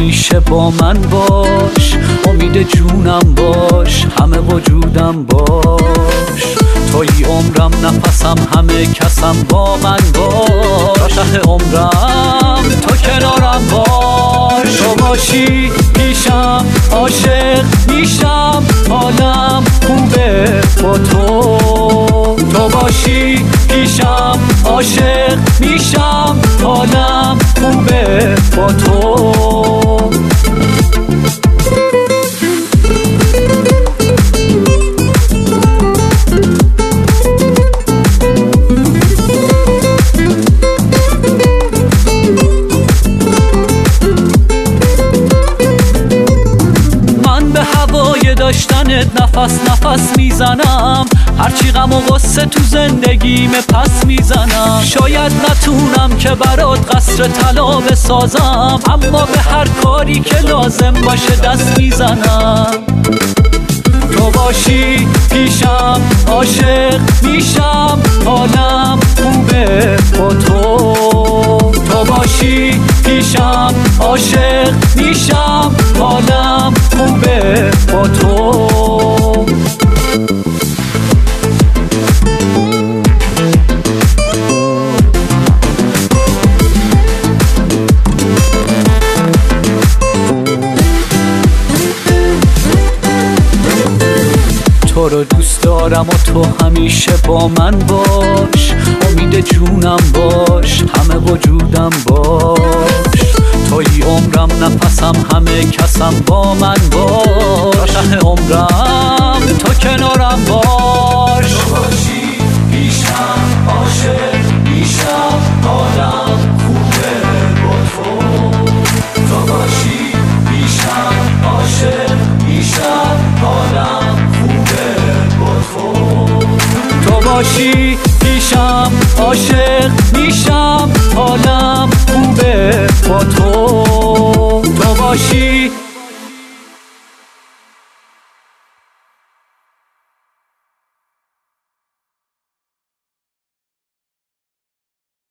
همیشه با من باش، امید جونم باش، همه وجودم باش. توی عمرم، نفسم، همه کسم، با من باش. تا ته عمرم تو کنارم باش. تو باشی پیشم عاشق میشم، حالم خوبه با تو. تو باشی پیشم عاشق میشم، حالم خوبه با تو. داشتنت نفس میزنم، هرچی غم و غصه تو زندگیمه پس میزنم. شاید نتونم که برات قصر طلا بسازم، اما به هر کاری که لازم باشه دست میزنم. تو باشی پیشم عاشق میشم، حالم خوبه با تو. تو باشی پیشم عاشق میشم، حالم خوبه با تو. تو رو دوست دارم و تو همیشه با من باش، امید جونم باش، همه وجودم باش. توی عمرم، نفسم، همه کسم، با من باش. ته عمرم تو کنارم باش. تو باشی پیشم عاشق میشم، حالم خوبه با تو. تو باشی پیشم عاشق میشم، حالم تو باشی پیشم عاشق میشم، حالم خوبه با تو. تو باشی